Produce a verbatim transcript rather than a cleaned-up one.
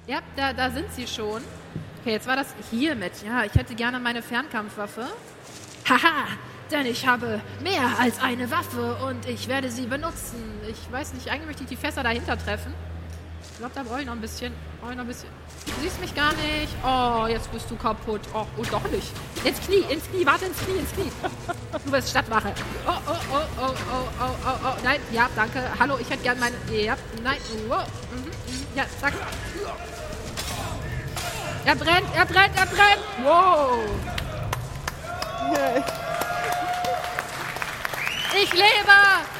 Ja, da, da sind sie schon. Okay, jetzt war das hiermit. Ja, ich hätte gerne meine Fernkampfwaffe. Haha, denn ich habe mehr als eine Waffe und ich werde sie benutzen. Ich weiß nicht, eigentlich möchte ich die Fässer dahinter treffen. Ich glaube, da brauche ich noch ein bisschen. Brauche ich noch ein bisschen. Du siehst mich gar nicht. Oh, jetzt bist du kaputt. Oh, oh, doch nicht. Ins Knie, ins Knie, warte, ins Knie, ins Knie. Du bist Stadtwache. Oh, oh, oh, oh, oh, oh, oh, oh. Nein, ja, danke. Hallo, ich hätte gerne meine. Ja, nein. Wow. Mhm, mhm. Ja, zack. Er brennt, er brennt, er brennt. Wow. Yeah. Ich lebe!